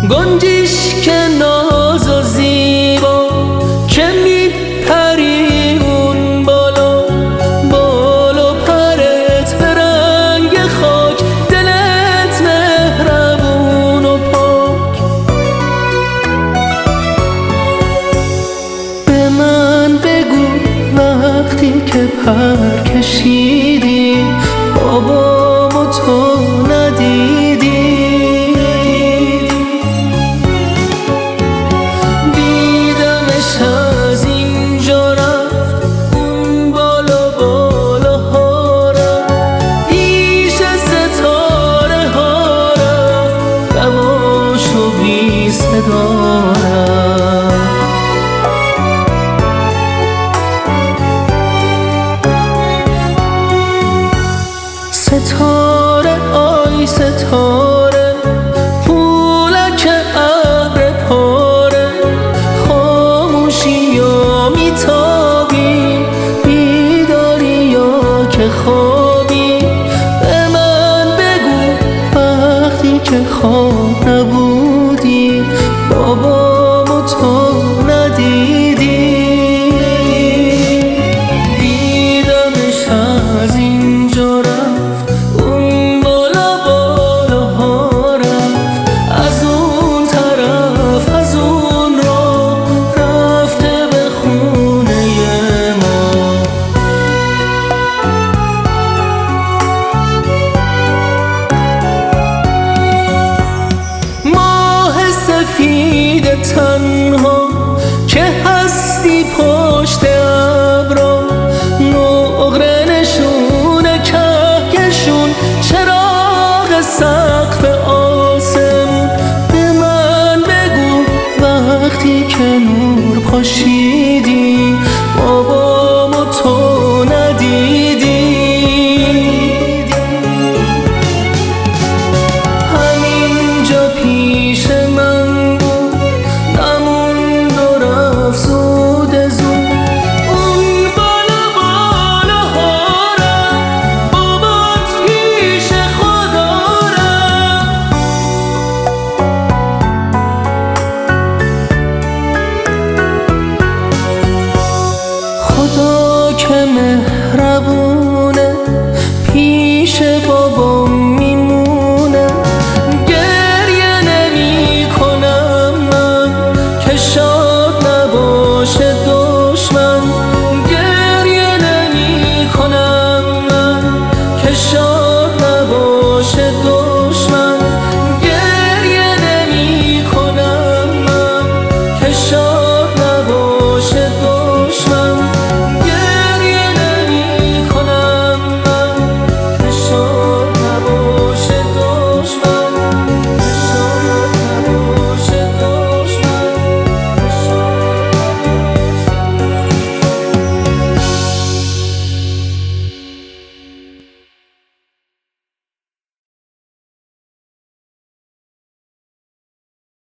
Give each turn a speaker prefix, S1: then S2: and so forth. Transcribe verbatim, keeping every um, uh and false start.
S1: گنجیش که ناز و زیبا که میپری اون بالا، بالا پرت رنگ خاک، دلت مهربون و پاک. به من بگو وقتی که پر کشیدی بابامو تو ندیدی، دیدمش از اینجا رفت اون بالا بالاها رفت، پیش ستاره ها رفت، دواشو بی صدا رفت. ستاره آی ستاره پولک ابر پاره، خاموشی یا میتابی، بیداری یا که خوابی. به من بگو وقتی که خواب نبودی بابا